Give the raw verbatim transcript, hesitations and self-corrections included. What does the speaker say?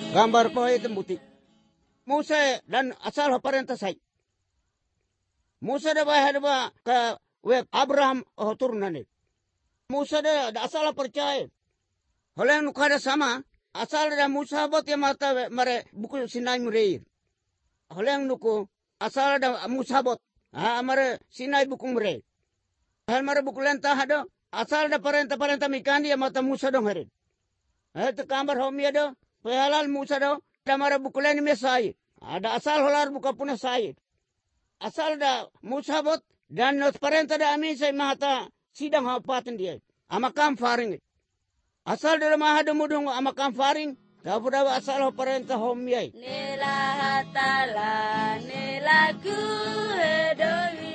Gambar po itu buti. Musa dan asal parenta sai. Musa da bahaya ba ka web Abraham oh turunane. Musa da, da asal percaya. Oleh nu kada sama asal da Musa bot ya mata mare buku Sinai mureir. Oleh nuku asal da Musa bot. Ah mare Sinai buku mureir. Hal mare buku lentah ada asal da parenta-parenta mikandi ya mata Musa dong hari. Eh tu kamar homia do. Halal Musa do da mare buku len me sai. Ada asal holar buka puna sai. Asal da Musa bot dan nos parenta da amin sai mata sidang hapaten dia. Amakam faring. Asal da mahado mudung amakam faring. Kapura asal ho parenta homia. Nila hatala nila ku edomi.